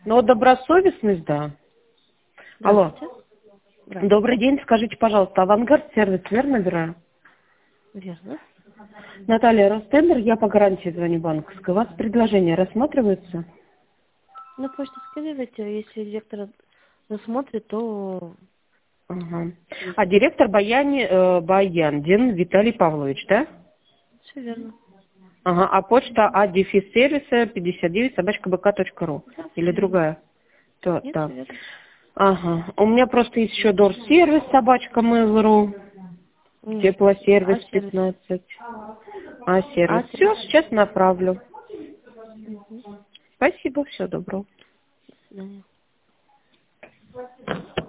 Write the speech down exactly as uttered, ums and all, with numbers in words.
Но добросовестность, да. Алло. Здравствуйте. Добрый день. Скажите, пожалуйста, Авангард сервис, верно набираю? Верно. Наталья Ростендер, я по гарантии звоню банковской. У вас предложение рассматривается? На почту скидывайте, если директор рассмотрит, то... Ага. А директор Баяни, э, Баяндин Виталий Павлович, да? Все верно. Ага. А почта а дефис сервиса пятьдесят девять собачка бэ ка точка ру. Да, все Или верно. другая? То, Нет, да. все верно. Ага. У меня просто есть еще дор-сервис собачка mail.ru. Нет. Теплосервис А сервис? пятнадцать. А сервис. А Все, сервис? сейчас направлю. Угу. Спасибо, всего доброго. До свидания.